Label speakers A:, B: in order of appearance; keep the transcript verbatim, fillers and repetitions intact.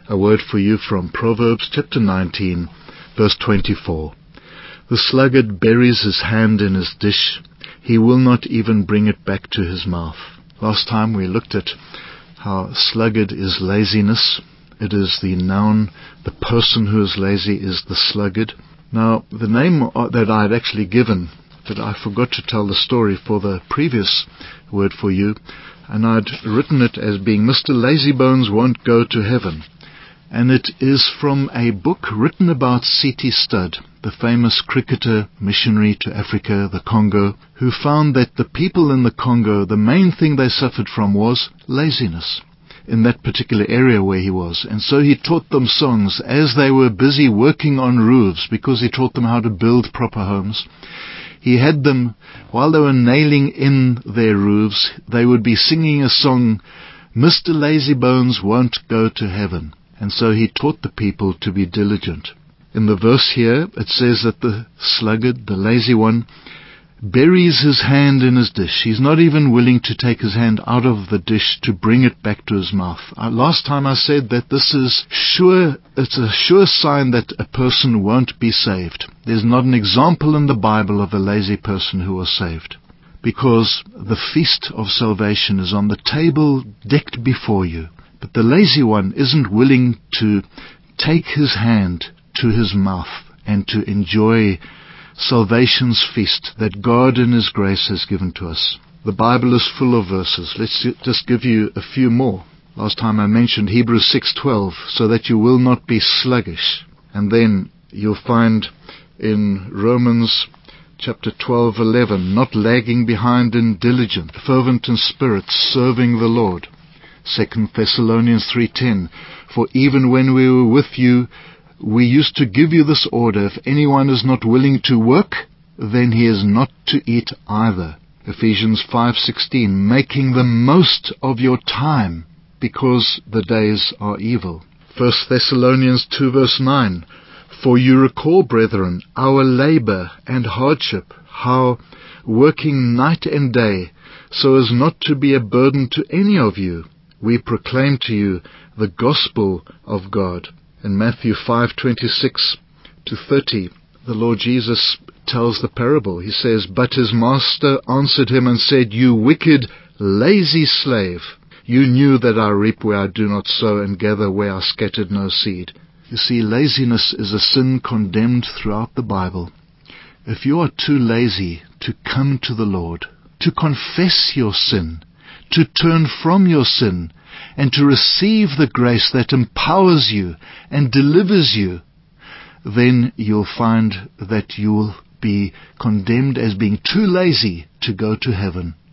A: A word for you from Proverbs chapter nineteen, verse twenty-four. The sluggard buries his hand in his dish. He will not even bring it back to his mouth. Last time we looked at how sluggard is laziness. It is the noun, the person who is lazy is the sluggard. Now, the name that I had actually given, that I forgot to tell the story for the previous word for you, and I'd written it as being Mister Lazybones Won't Go to Heaven. And it is from a book written about C T Studd, the famous cricketer, missionary to Africa, the Congo, who found that the people in the Congo, the main thing they suffered from was laziness in that particular area where he was. And so he taught them songs as they were busy working on roofs, because he taught them how to build proper homes. He had them, while they were nailing in their roofs, they would be singing a song, Mister Lazybones Won't Go to Heaven. And so he taught the people to be diligent. In the verse here, it says that the sluggard, the lazy one, buries his hand in his dish. He's not even willing to take his hand out of the dish to bring it back to his mouth. Uh, last time I said that this is sure, it's a sure sign that a person won't be saved. There's not an example in the Bible of a lazy person who was saved, because the feast of salvation is on the table decked before you. But the lazy one isn't willing to take his hand to his mouth and to enjoy salvation's feast that God in His grace has given to us. The Bible is full of verses. Let's just give you a few more. Last time I mentioned Hebrews six twelve, so that you will not be sluggish. And then you'll find in Romans chapter twelve eleven, not lagging behind in diligence, fervent in spirit, serving the Lord. Second Thessalonians three ten, for even when we were with you, we used to give you this order, if anyone is not willing to work, then he is not to eat either. Ephesians five sixteen, making the most of your time, because the days are evil. First Thessalonians two verse nine, for you recall, brethren, our labor and hardship, how working night and day, so as not to be a burden to any of you, we proclaim to you the gospel of God. In Matthew five twenty-six to thirty, the Lord Jesus tells the parable. He says, but his master answered him and said, you wicked, lazy slave, you knew that I reap where I do not sow and gather where I scattered no seed. You see, laziness is a sin condemned throughout the Bible. If you are too lazy to come to the Lord, to confess your sin, to turn from your sin, and to receive the grace that empowers you and delivers you, then you'll find that you'll be condemned as being too lazy to go to heaven.